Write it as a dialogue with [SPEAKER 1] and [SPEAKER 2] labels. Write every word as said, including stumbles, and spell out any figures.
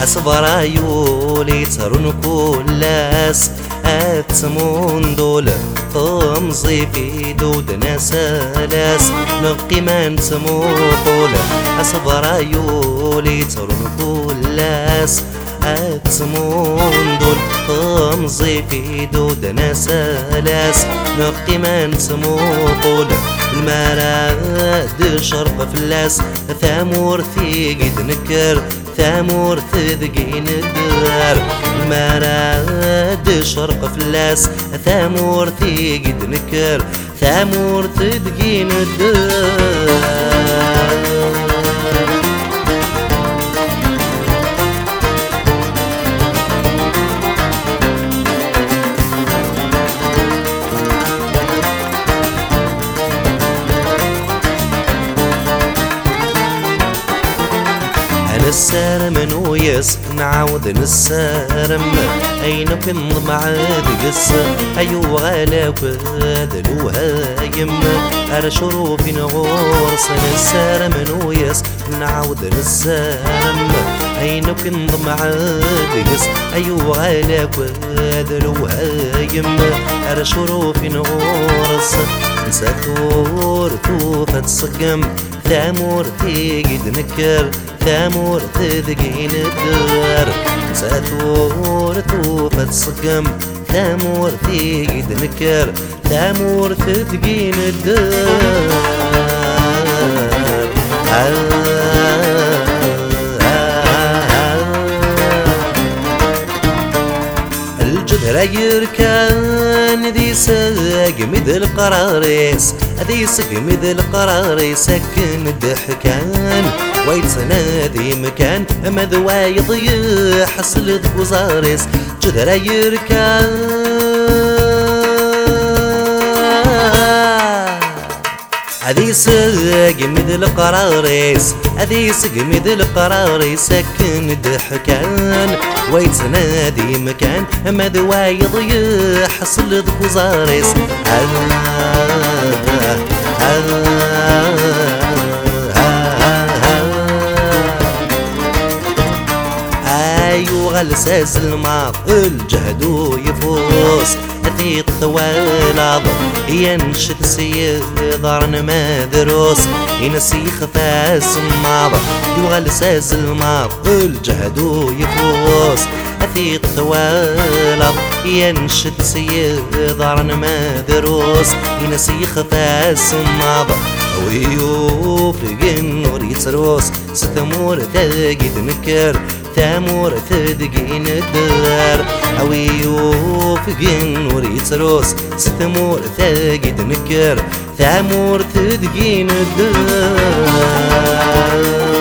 [SPEAKER 1] حسب رايولي ترون كلاس أتمون دول خمزي في دود نسالاس نبقي ما نتموقول حسب رايولي ترون كلاس أتمون دول خمزي في دود نسالاس نبقي ما نتموقول المراد شرق فلاس ثامور ثيقد نكر ثامور ثدقين الدار المراد شرق فلاس ثامور ثيقد نكر ثامور ثدقين الدار. نسارم ويس نعاود نسارم أين بنض معاد قس أيو غالا وهذا الوهايم على شروف نغورس نسارم ويس نعاود نسارم أين بنض معاد قس أيو غالا وهذا الوهايم على شروف نغورس نساثور ثوفة تصقم ثامور ثيقد نكر ثامور تذقين الدار ساثور توفة صقم ثامور ثيقد نكر ثامور تذقين الدار. الجدر يركان ذي ساق مثل قراريس ذي ساق مثل قراريس سكن الدحكان ويتنادي مكان مذوى يضيع حصل وزاريس جدر يركان هذي ساق مثل قراريس هذي ساق مثل قراريس سكن الدحكان ويتنادي مكان مذوى يضيع حصل وزاريس غلساس الماض الجهد يفوز ذي الطوال ينشد سيضارن ما دروس ينسي خفاس الماض يغلساس الماض الجهد يفوز ذي الطوال ينشد سيضارن ما دروس ينسي خفاس الماض ويوفق النور يتروس ستمور ثاقد نكر ثامور ثدقين الدار أوي يوفق النور يتروس ستمور ثاقد نكر ثامور ثدقين الدار.